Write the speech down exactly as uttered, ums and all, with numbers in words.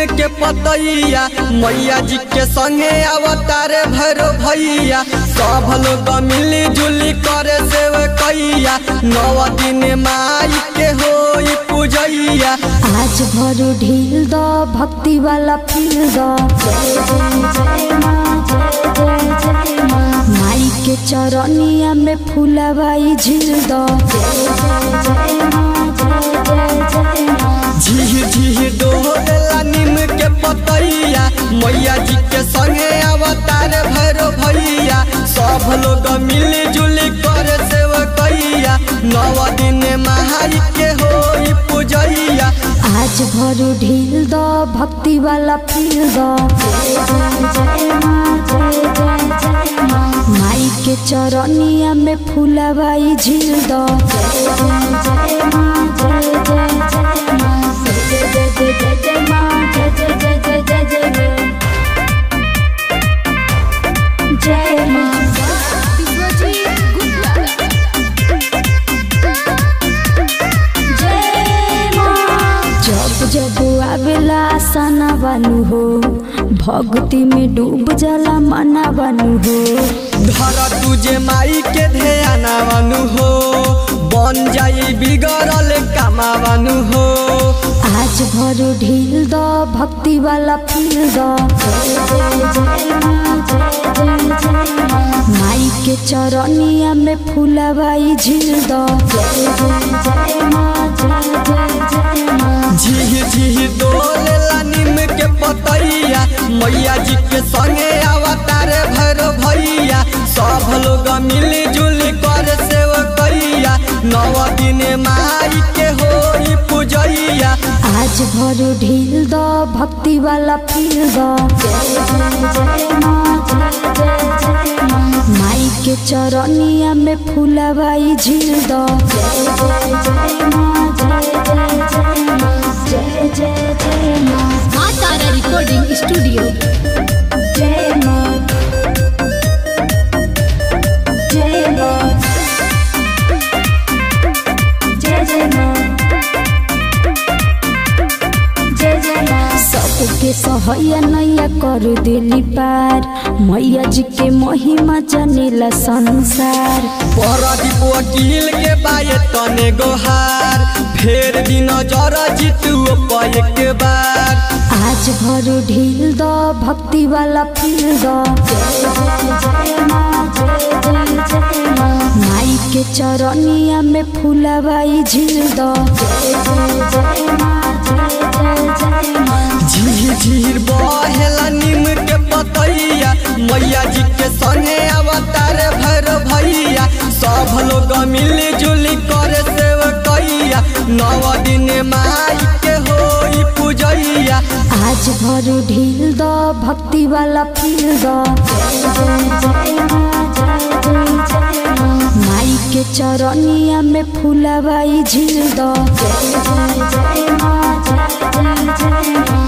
के पतैया मैया जी के संगे अवतारे भैरो भैया सब लोग मिली जुली करे सेवकैया नौ दिन माई के होई पूजैया। आज भरो ढील दो भक्ति वाला फील दो माई के चरनिया में फूलवाई झील दो झीर झीर डोला नीम के पतैया मैया जी के संगे अवतार भैरो भैया सब लोग मिली जुली करे सेवकैया नौ दिन माई के होई पूजैया। आज भरो ढील दो भक्ति वाला फील दो माई के चरनिया में फूलवाई झील दो जब जब आवेला आसाना बानू हो भक्ति में डूब जाला मना बानू हो धर तुझे माई के ध्यान बानू हो बन जाई बिगड़ल कामा बानू हो। आज भरो ढील दो भक्ति वाला फील दो माई के चरनिया में फूलवाई झील दो झीर झीर डोला नीम के पतैया मैया जी के संगे अवतार भैरो भैया सब लोग मिली जुली करे सेवकैया नौ दिन माई के होई पूजैया। आज भरो ढील दो भक्ति वाला फील दो माई के चरनिया में फूलवाई झील दो जय जय जय माँ माँ तारा रिकॉर्डिंग स्टूडियो। जय माँ जय माँ जय जय माँ जय जय माँ सबके सहैया नैया कर दिली पार मैया जी के महिमा जनेला संसार परदीप वकील के बाये तने गोहार फेर दिन जरा जीतू पाए के बार। आज भरो ढील दो भक्ति वाला फील दो माई के चरनिया में फूलवाई झील दो झीर झीर बहेला नीम के पतैया मैया जी के संगे अवतार भैरो भैया सब लोग मिली जुली करे सेवकैया नौ दिन माई के होई पूजैया। आज भरो ढील दो भक्ति वाला फील दो माई के चरनिया में फूलवाई झील दो।